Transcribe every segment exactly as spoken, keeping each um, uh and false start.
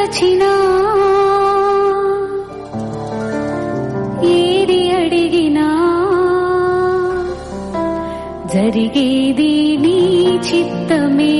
తలచినా ఏది అడిగినా జరిగేది నీ చిత్తమే.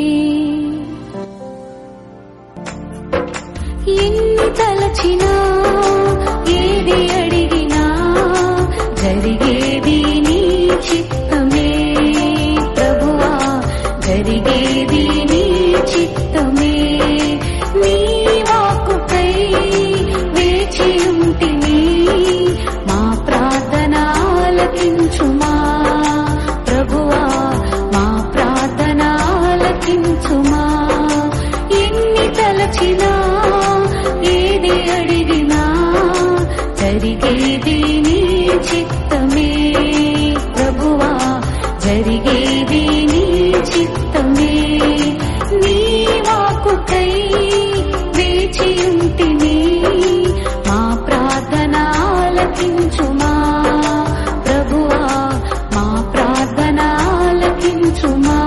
ఎన్ని తలచినా ఏది అడిగినా జరిగేది నీ చిత్తమే. ప్రభువా జరిగేది నీ చిత్తమే. నీ వాక్కుకై వేచి ఉంటిని, మా ప్రార్థన ఆలకించుమా. ప్రభువా మా ప్రార్థన ఆలకించుమా. ఎన్ని తలచినా ఏది అడిగినా జరిగేది నీ చిత్తమే. ప్రభువా జరిగేది నీ చిత్తమే. నీ వాక్కుకై వేచి ఉంటిని, మా ప్రార్థన ఆలకించుమా. ప్రభువా మా ప్రార్థన ఆలకించుమా.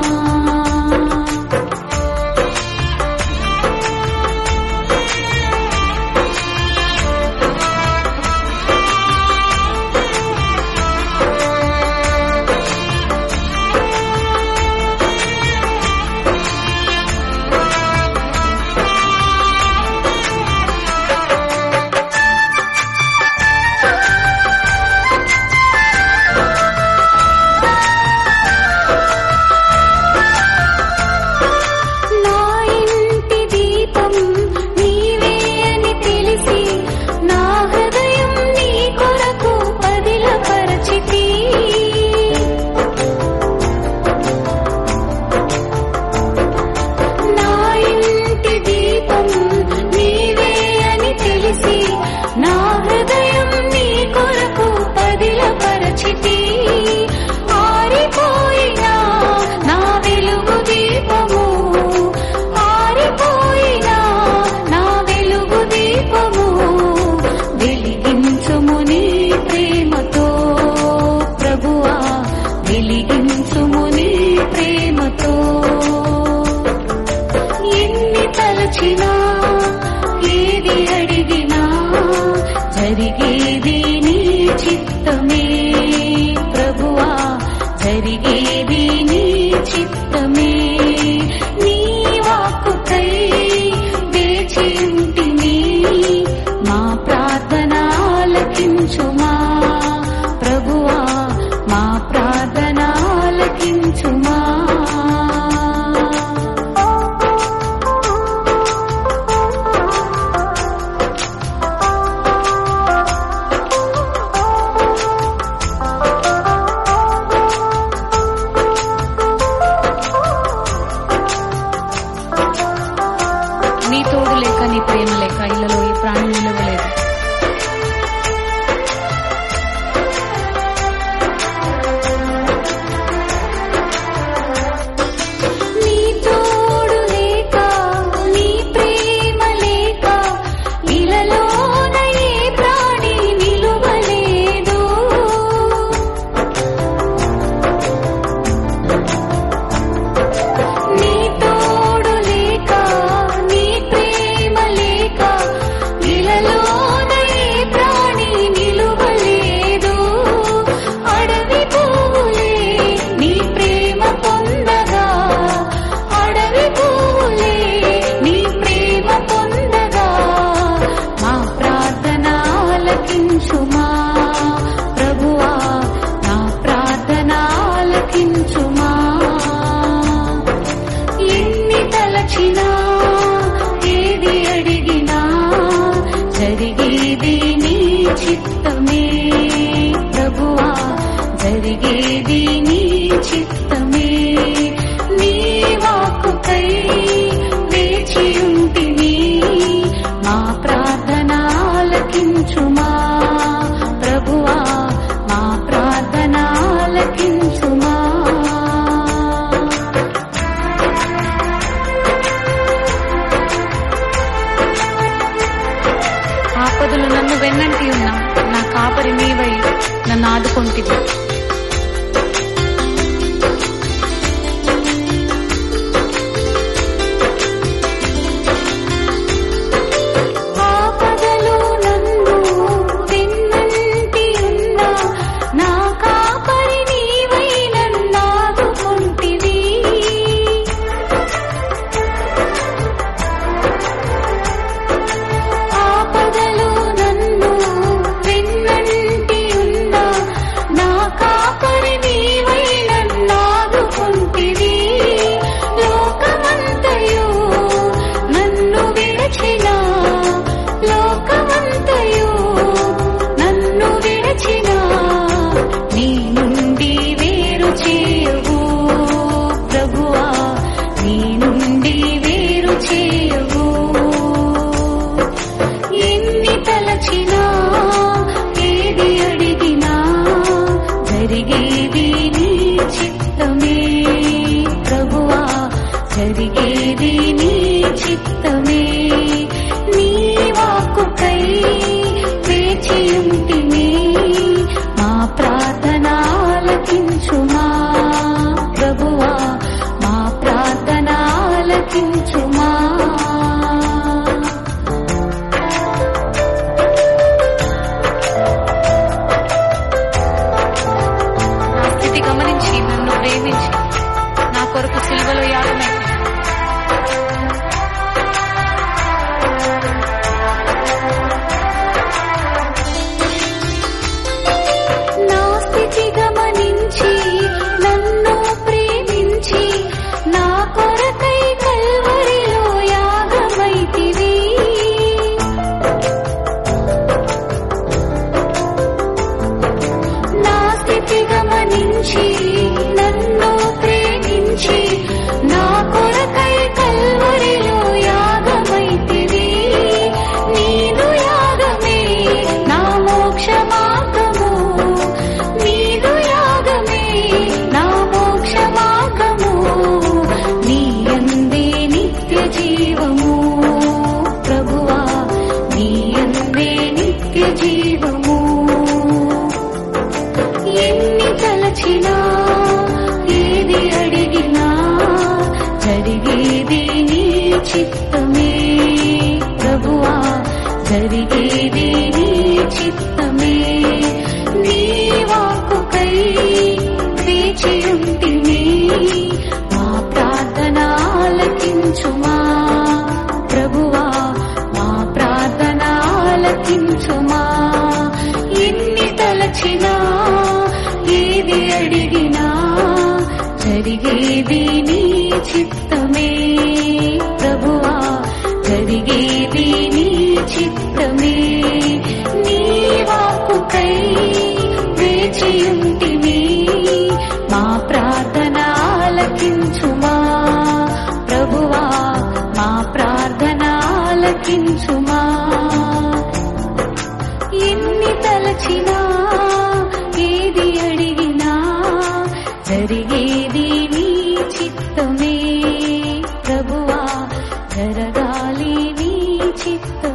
ఏది అడిగినా జరిగేది నీ చిత్తమే. ప్రభువా జరిగేది నీ చిత్తమే. నీ వాక్కుకై వేచి ఉంటిని, మా ప్రార్థన ఆలకించుమా. ప్రభువా మా ప్రార్థన ఆలకించుమా. నీ తోడు లేక, నీ ప్రేమ లేక ఇళ్లలో ఈ ప్రాణం నిలవలేదు. నీ తోడు లేక, నీ ప్రేమ లేక ఇళ్లలోన ఏ ప్రాణి నిలువలేదు. నీ తోడు లేక, నీ ప్రేమ లేక ఇళ్లలోన ఏ ప్రాణి నిలువలేదు. అడవి పువ్వులే నీ ప్రేమ పొందగా, అడవి పువ్వులే నీ ప్రేమ పొందగా, మా ప్రార్థన ఆలకించుమా. ప్రభువా నా ప్రార్థన ఆలకించుమా. ఎన్ని తలచినా ఏది అడిగినా జరిగేది నీ చిత్తమే. ప్రభువా జరిగేది నీ చిత్తమే. నీ వాక్కుకై వేచి ఉంటిని, మా ప్రార్థన ఆలకించుమా. ప్రభువా మా ప్రార్థన ఆలకించుమా. ఆపదలు నన్ను వెన్నంటి ఉన్నా, నా కాపరి నీవై నన్ను ఆదుకొంటివి. జీవము. ఎన్ని తలచినా ఏది అడిగినా జరిగేది నీ చిత్తమే ప్రభువా, జరిగేది నీ చిత్తమే. నీ వాక్కుకై వేచియుంటిమి, మా ప్రార్థన ఆలకించుమా ప్రభువా, మా ప్రార్థన ఆలకించుమా. ఎన్ని తలచినా ఏది అడిగినా జరిగేది నీ చిత్తమే ప్రభువా, జరిగేది నీ చిత్తమే. నీ వాక్కుకై వేచియుంటిమి, మా ప్రార్థన ఆలకించుమా ప్రభువా, మా ప్రార్థన ఆలకించుమా. ఎన్ని తలచినా ఏది అడిగినా జరిగేది నీ చిత్తమే ప్రభువా, జరగాలి నీ చిత్తమే.